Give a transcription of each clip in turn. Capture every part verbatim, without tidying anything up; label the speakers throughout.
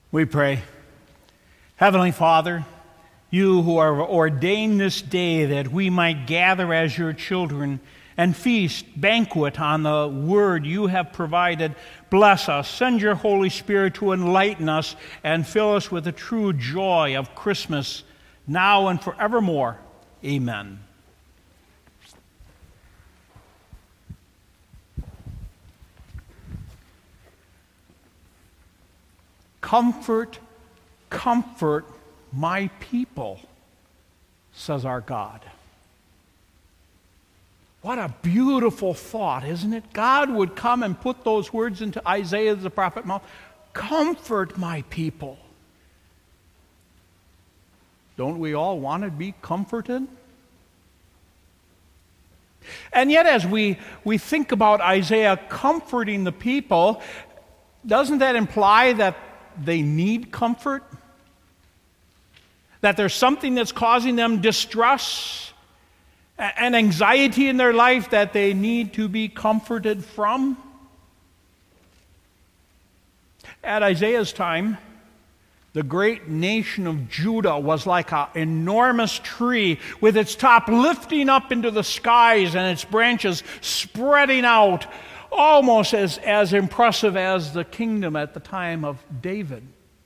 Speaker 1: We pray. Heavenly Father, you who are ordained this day that we might gather as your children and feast, banquet on the word you have provided, bless us. Send your Holy Spirit to enlighten us and fill us with the true joy of Christmas, now and forevermore. Amen. Comfort, comfort my people, says our God. What a beautiful thought, isn't it? God would come and put those words into Isaiah the prophet's mouth. Comfort my people. Don't we all want to be comforted? And yet as we, we think about Isaiah comforting the people, doesn't that imply that they need comfort? That there's something that's causing them distress and anxiety in their life that they need to be comforted from? At Isaiah's time, the great nation of Judah was like an enormous tree with its top lifting up into the skies and its branches spreading out, almost as, as impressive as the kingdom at the time of David.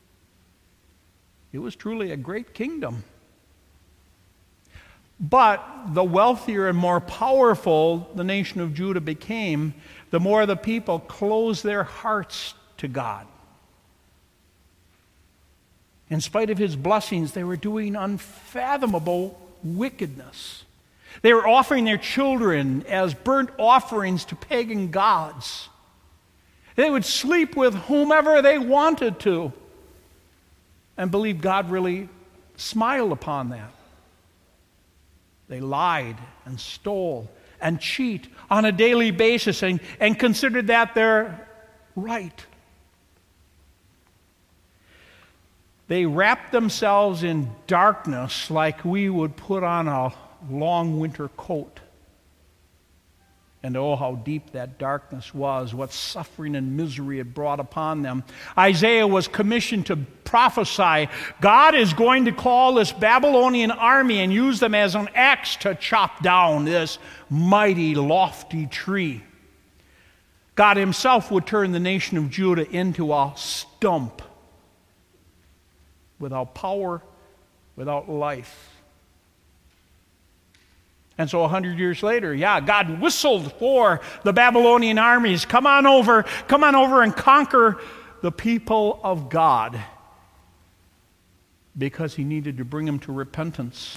Speaker 1: It was truly a great kingdom. But the wealthier and more powerful the nation of Judah became, the more the people closed their hearts to God. In spite of his blessings, they were doing unfathomable wickedness. They were offering their children as burnt offerings to pagan gods. They would sleep with whomever they wanted to and believe God really smiled upon that. They lied and stole and cheat on a daily basis and, and considered that their right. They wrapped themselves in darkness like we would put on a long winter coat. And oh, how deep that darkness was, what suffering and misery it brought upon them. Isaiah was commissioned to prophesy, God is going to call this Babylonian army and use them as an axe to chop down this mighty, lofty tree. God himself would turn the nation of Judah into a stump, without power, without life. And so a hundred years later, yeah, God whistled for the Babylonian armies. Come on over, come on over and conquer the people of God. Because he needed to bring them to repentance.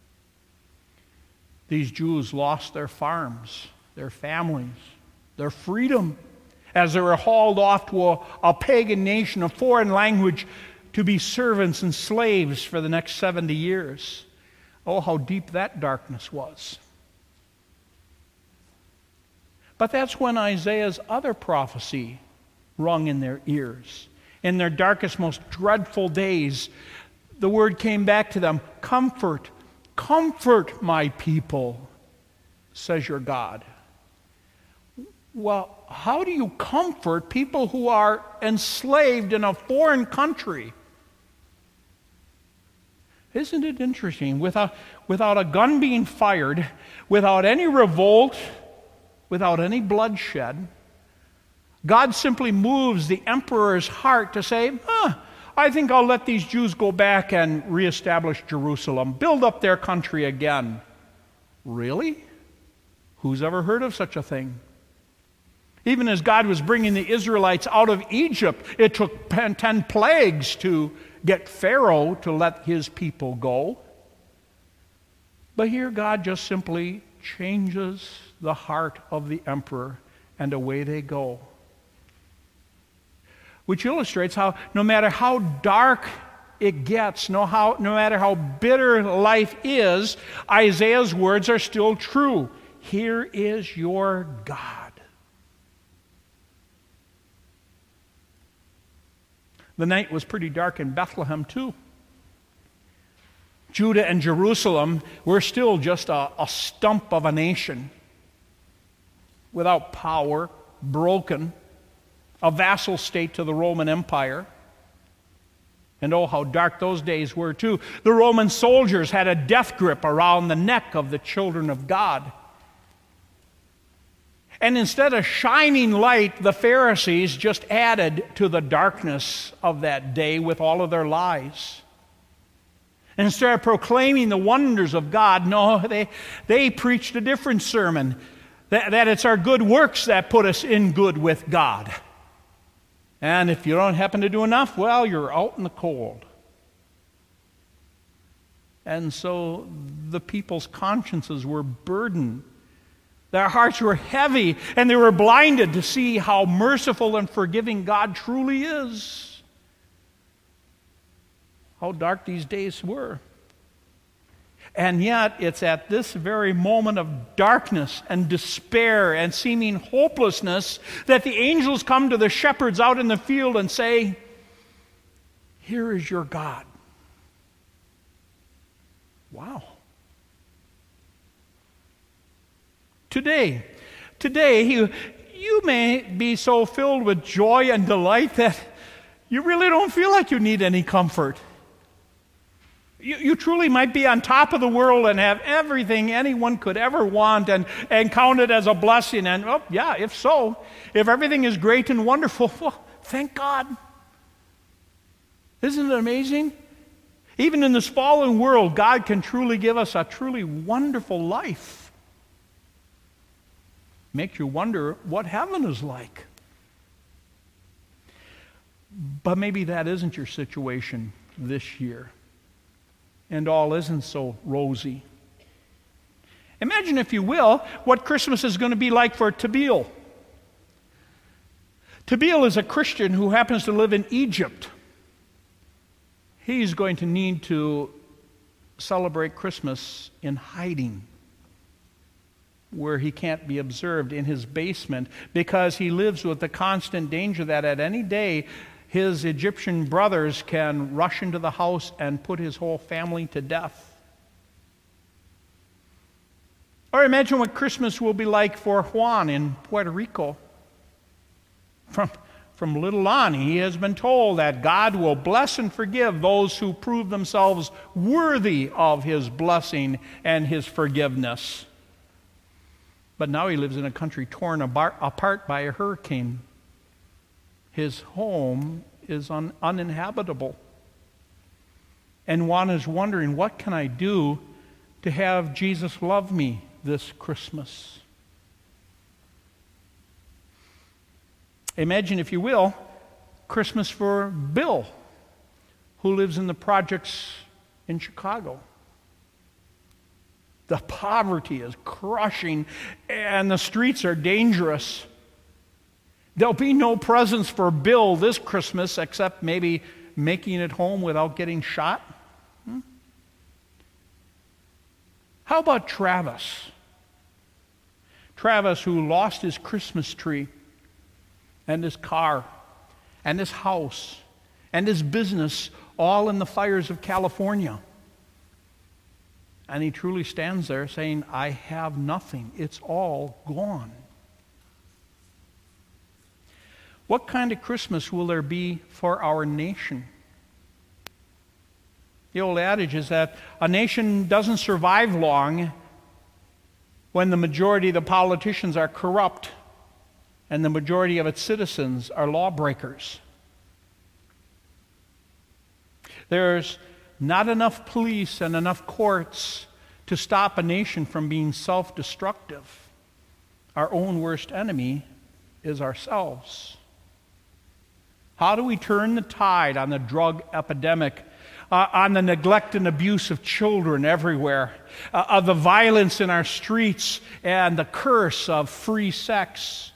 Speaker 1: These Jews lost their farms, their families, their freedom, as they were hauled off to a, a pagan nation, a foreign language, to be servants and slaves for the next seventy years. Oh, how deep that darkness was. But that's when Isaiah's other prophecy rung in their ears. In their darkest, most dreadful days, the word came back to them, comfort, comfort my people, says your God. Well, how do you comfort people who are enslaved in a foreign country? Isn't it interesting? Without, without a gun being fired, without any revolt, without any bloodshed, God simply moves the emperor's heart to say, huh, I think I'll let these Jews go back and reestablish Jerusalem, build up their country again. Really? Who's ever heard of such a thing? Even as God was bringing the Israelites out of Egypt, it took ten plagues to get Pharaoh to let his people go. But here God just simply changes the heart of the emperor, and away they go. Which illustrates how no matter how dark it gets, no, how, no matter how bitter life is, Isaiah's words are still true. Here is your God. The night was pretty dark in Bethlehem too. Judah and Jerusalem were still just a, a stump of a nation, without power, broken, a vassal state to the Roman Empire. And oh, how dark those days were, too. The Roman soldiers had a death grip around the neck of the children of God. And instead of shining light, the Pharisees just added to the darkness of that day with all of their lies. And instead of proclaiming the wonders of God, no, they, they preached a different sermon, that, that it's our good works that put us in good with God. And if you don't happen to do enough, well, you're out in the cold. And so the people's consciences were burdened. Their hearts were heavy, and they were blinded to see how merciful and forgiving God truly is. How dark these days were. And yet, it's at this very moment of darkness and despair and seeming hopelessness that the angels come to the shepherds out in the field and say, "Here is your God." Wow. Today, today, you, you may be so filled with joy and delight that you really don't feel like you need any comfort. You, you truly might be on top of the world and have everything anyone could ever want and, and count it as a blessing. And, oh, yeah, if so, if everything is great and wonderful, well, thank God. Isn't it amazing? Even in this fallen world, God can truly give us a truly wonderful life. Makes you wonder what heaven is like. But maybe that isn't your situation this year. And all isn't so rosy. Imagine, if you will, what Christmas is going to be like for Tabil. Tabil is a Christian who happens to live in Egypt. He's going to need to celebrate Christmas in hiding, where he can't be observed, in his basement, because he lives with the constant danger that at any day his Egyptian brothers can rush into the house and put his whole family to death. Or imagine what Christmas will be like for Juan in Puerto Rico. From, from little on, he has been told that God will bless and forgive those who prove themselves worthy of his blessing and his forgiveness. But now he lives in a country torn apart by a hurricane. His home is un- uninhabitable. And Juan is wondering, what can I do to have Jesus love me this Christmas? Imagine, if you will, Christmas for Bill, who lives in the projects in Chicago. The poverty is crushing, and the streets are dangerous. There'll be no presents for Bill this Christmas except maybe making it home without getting shot. Hmm? How about Travis? Travis, who lost his Christmas tree and his car and his house and his business all in the fires of California. And he truly stands there saying, "I have nothing. It's all gone." What kind of Christmas will there be for our nation? The old adage is that a nation doesn't survive long when the majority of the politicians are corrupt and the majority of its citizens are lawbreakers. There's not enough police and enough courts to stop a nation from being self-destructive. Our own worst enemy is ourselves. How do we turn the tide on the drug epidemic, uh, on the neglect and abuse of children everywhere, uh, of the violence in our streets, and the curse of free sex?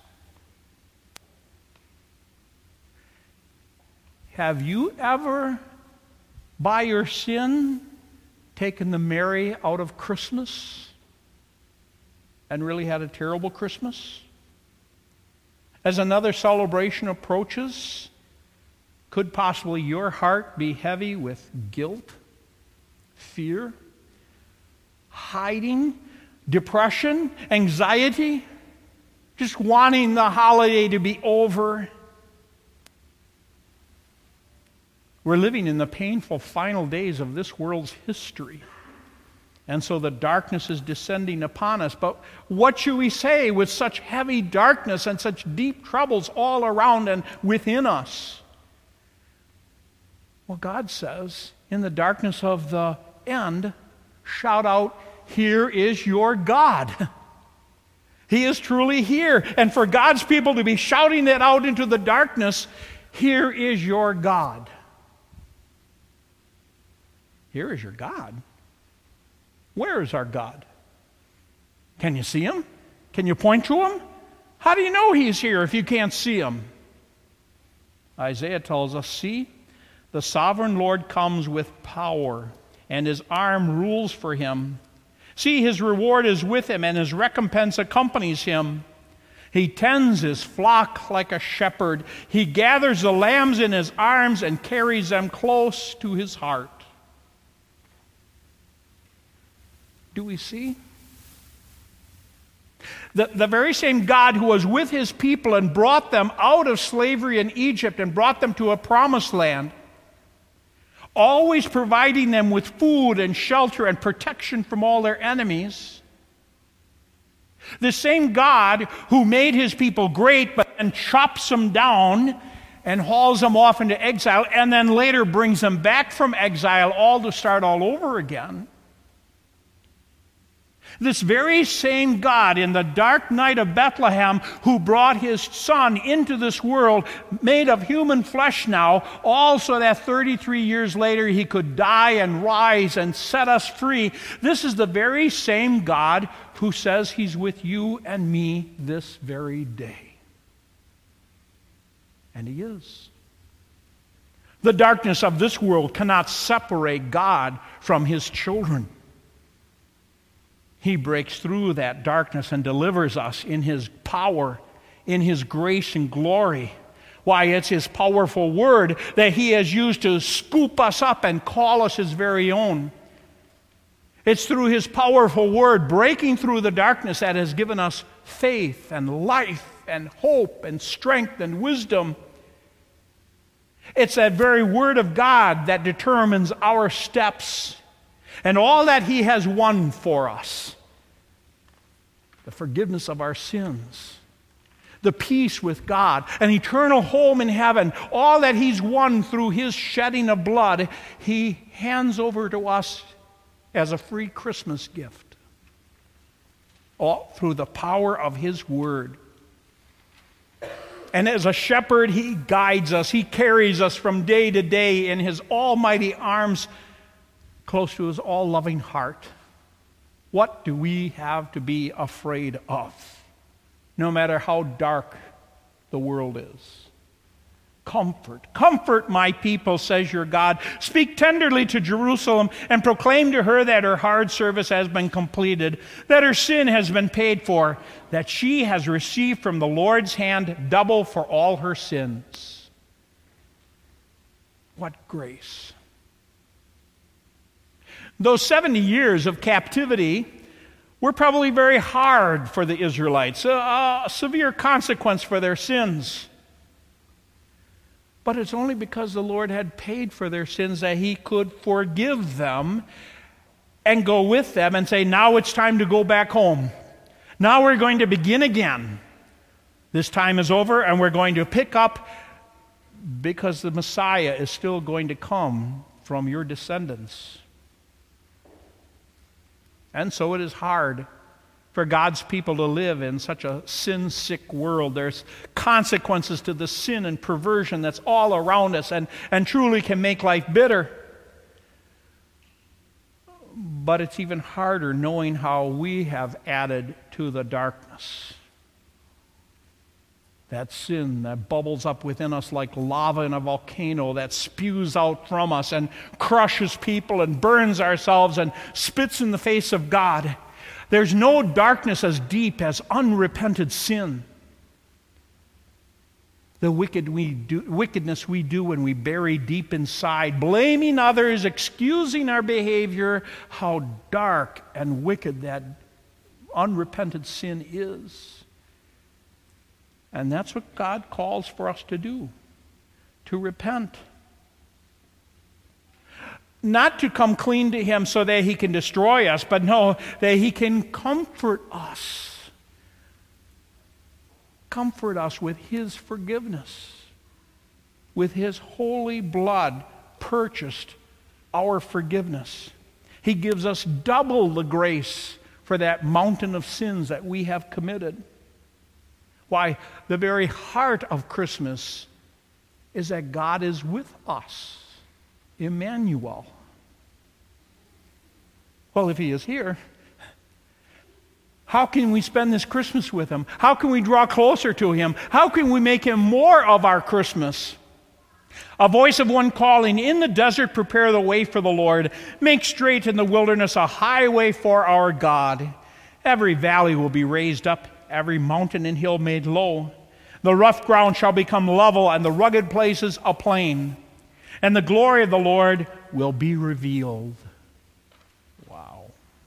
Speaker 1: Have you ever, by your sin, taken the Mary out of Christmas and really had a terrible Christmas? As another celebration approaches, could possibly your heart be heavy with guilt, fear, hiding, depression, anxiety, just wanting the holiday to be over? We're living in the painful final days of this world's history. And so the darkness is descending upon us. But what should we say with such heavy darkness and such deep troubles all around and within us? Well, God says, in the darkness of the end, shout out, "Here is your God." He is truly here. And for God's people to be shouting that out into the darkness, "Here is your God." Here is your God. Where is our God? Can you see him? Can you point to him? How do you know he's here if you can't see him? Isaiah tells us, "See, the sovereign Lord comes with power, and his arm rules for him. See, his reward is with him, and his recompense accompanies him. He tends his flock like a shepherd. He gathers the lambs in his arms and carries them close to his heart." Do we see? The, the very same God who was with his people and brought them out of slavery in Egypt and brought them to a promised land, always providing them with food and shelter and protection from all their enemies. The same God who made his people great but then chops them down and hauls them off into exile and then later brings them back from exile all to start all over again. This very same God in the dark night of Bethlehem who brought his Son into this world, made of human flesh now, all so that thirty-three years later he could die and rise and set us free. This is the very same God who says he's with you and me this very day. And he is. The darkness of this world cannot separate God from his children. He breaks through that darkness and delivers us in his power, in his grace and glory. Why, it's his powerful word that he has used to scoop us up and call us his very own. It's through his powerful word breaking through the darkness that has given us faith and life and hope and strength and wisdom. It's that very word of God that determines our steps and all that he has won for us. The forgiveness of our sins, the peace with God, an eternal home in heaven, all that he's won through his shedding of blood, he hands over to us as a free Christmas gift. All through the power of his word. And as a shepherd, he guides us. He carries us from day to day in his almighty arms, close to his all-loving heart. What do we have to be afraid of, no matter how dark the world is? Comfort, comfort my people, says your God. Speak tenderly to Jerusalem and proclaim to her that her hard service has been completed, that her sin has been paid for, that she has received from the Lord's hand double for all her sins. What grace! Those seventy years of captivity were probably very hard for the Israelites, a, a severe consequence for their sins. But it's only because the Lord had paid for their sins that he could forgive them and go with them and say, now it's time to go back home. Now we're going to begin again. This time is over and we're going to pick up because the Messiah is still going to come from your descendants. And so it is hard for God's people to live in such a sin-sick world. There's consequences to the sin and perversion that's all around us and, and truly can make life bitter. But it's even harder knowing how we have added to the darkness. That sin that bubbles up within us like lava in a volcano that spews out from us and crushes people and burns ourselves and spits in the face of God. There's no darkness as deep as unrepented sin. The wicked we do, wickedness we do when we bury deep inside, blaming others, excusing our behavior, how dark and wicked that unrepented sin is. And that's what God calls for us to do, to repent. not to come clean to him so that he can destroy us, but no, that he can comfort us. Comfort us with his forgiveness. With his holy blood purchased our forgiveness. He gives us double the grace for that mountain of sins that we have committed. Why, the very heart of Christmas is that God is with us. Emmanuel. Well, if he is here, how can we spend this Christmas with him? How can we draw closer to him? How can we make him more of our Christmas? A voice of one calling, in the desert prepare the way for the Lord. Make straight in the wilderness a highway for our God. Every valley will be raised up, every mountain and hill made low. The rough ground shall become level, and the rugged places a plain. And the glory of the Lord will be revealed. Wow.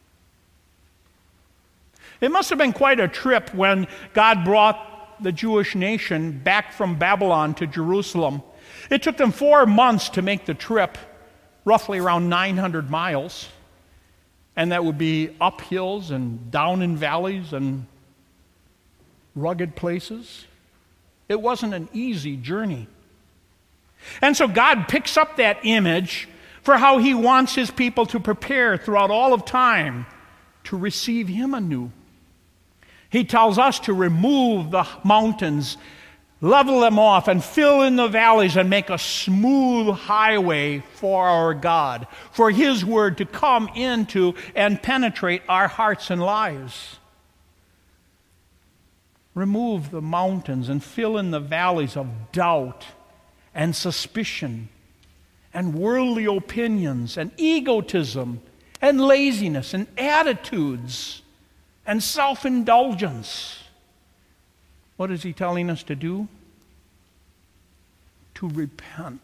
Speaker 1: It must have been quite a trip when God brought the Jewish nation back from Babylon to Jerusalem. It took them four months to make the trip, roughly around nine hundred miles. And that would be up hills and down in valleys and rugged places. It wasn't an easy journey. And so God picks up that image for how he wants his people to prepare throughout all of time to receive him anew. He tells us to remove the mountains, level them off, and fill in the valleys and make a smooth highway for our God, for his word to come into and penetrate our hearts and lives. Remove the mountains and fill in the valleys of doubt and suspicion and worldly opinions and egotism and laziness and attitudes and self-indulgence. What is he telling us to do? To repent.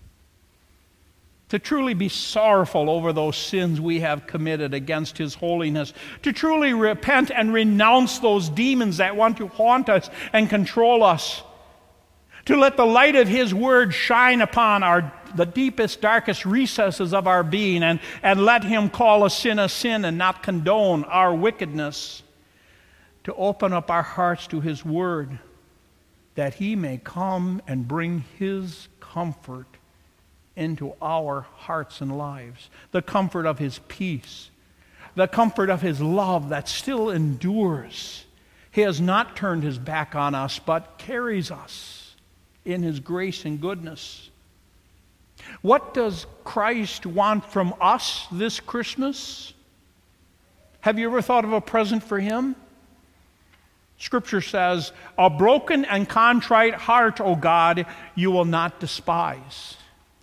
Speaker 1: To truly be sorrowful over those sins we have committed against his holiness. To truly repent and renounce those demons that want to haunt us and control us. To let the light of his word shine upon our the deepest, darkest recesses of our being, and, and let him call a sin a sin and not condone our wickedness. To open up our hearts to his word, that he may come and bring his comfort into our hearts and lives. The comfort of his peace. The comfort of his love that still endures. He has not turned his back on us, but carries us in his grace and goodness. What does Christ want from us this Christmas? Have you ever thought of a present for him? Scripture says, a broken and contrite heart, O God, you will not despise.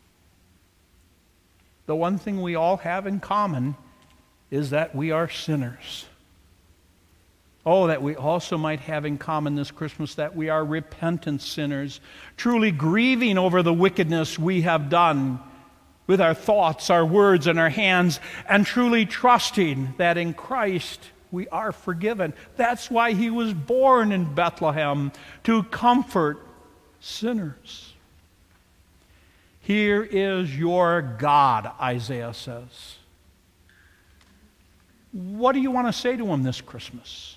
Speaker 1: The one thing we all have in common is that we are sinners. Oh, that we also might have in common this Christmas that we are repentant sinners, truly grieving over the wickedness we have done with our thoughts, our words, and our hands, and truly trusting that in Christ we are forgiven. That's why he was born in Bethlehem, to comfort sinners. Here is your God, Isaiah says. What do you want to say to him this Christmas?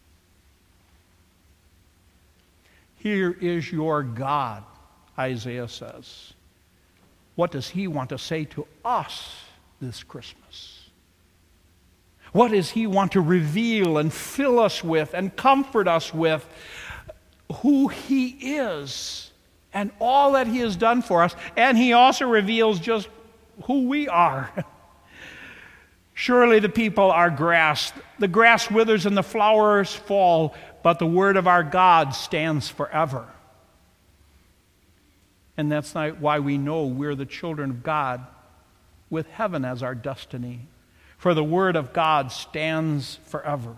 Speaker 1: Here is your God, Isaiah says. What does he want to say to us this Christmas? What does he want to reveal and fill us with and comfort us with? Who he is and all that he has done for us. And he also reveals just who we are. Surely the people are grass. The grass withers and the flowers fall, but the word of our God stands forever. And that's not why we know we're the children of God with heaven as our destiny. For the word of God stands forever.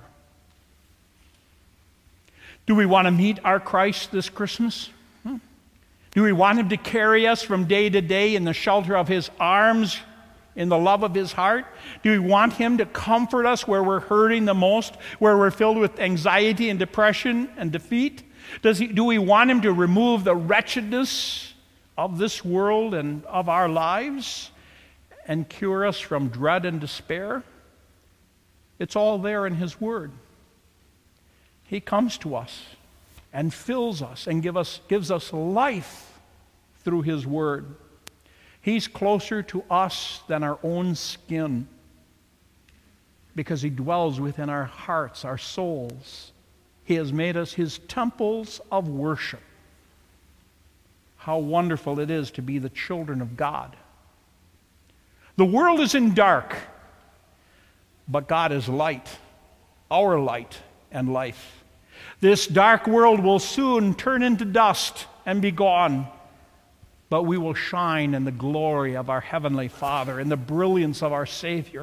Speaker 1: Do we want to meet our Christ this Christmas? Hmm? Do we want him to carry us from day to day in the shelter of his arms, in the love of his heart? Do we want him to comfort us where we're hurting the most, where we're filled with anxiety and depression and defeat? Does he, do we want him to remove the wretchedness of this world and of our lives and cure us from dread and despair? It's all there in His Word. He comes to us and fills us and give us, gives us life through His Word. He's closer to us than our own skin because He dwells within our hearts, our souls. He has made us His temples of worship. How wonderful it is to be the children of God. The world is in dark, but God is light, our light and life. This dark world will soon turn into dust and be gone, but we will shine in the glory of our Heavenly Father, in the brilliance of our Savior.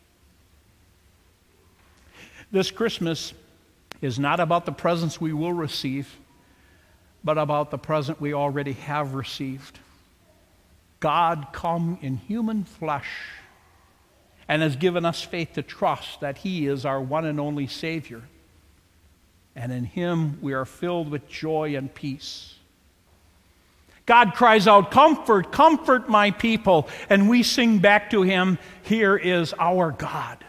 Speaker 1: This Christmas is not about the presents we will receive, but about the present we already have received. God come in human flesh and has given us faith to trust that He is our one and only Savior. And in Him we are filled with joy and peace. God cries out, "Comfort, comfort my people." And we sing back to Him, "Here is our God."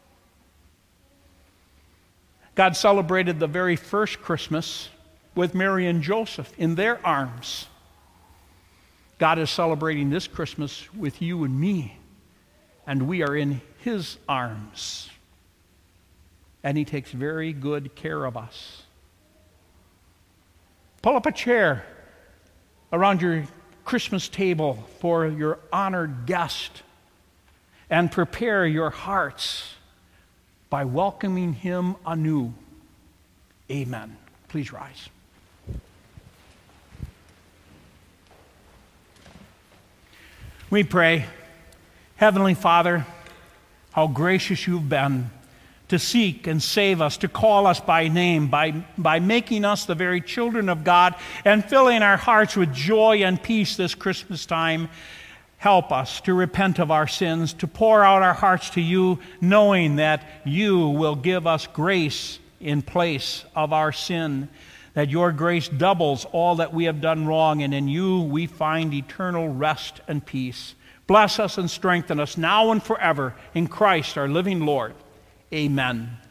Speaker 1: God celebrated the very first Christmas with Mary and Joseph in their arms. God is celebrating this Christmas with you and me, and we are in His arms. And He takes very good care of us. Pull up a chair around your Christmas table for your honored guest and prepare your hearts by welcoming him anew. Amen. Please rise. We pray, Heavenly Father, how gracious You've been to seek and save us, to call us by name, by, by making us the very children of God and filling our hearts with joy and peace this Christmas time. Help us to repent of our sins, to pour out our hearts to You, knowing that You will give us grace in place of our sin, that Your grace doubles all that we have done wrong, and in You we find eternal rest and peace. Bless us and strengthen us now and forever in Christ our living Lord. Amen.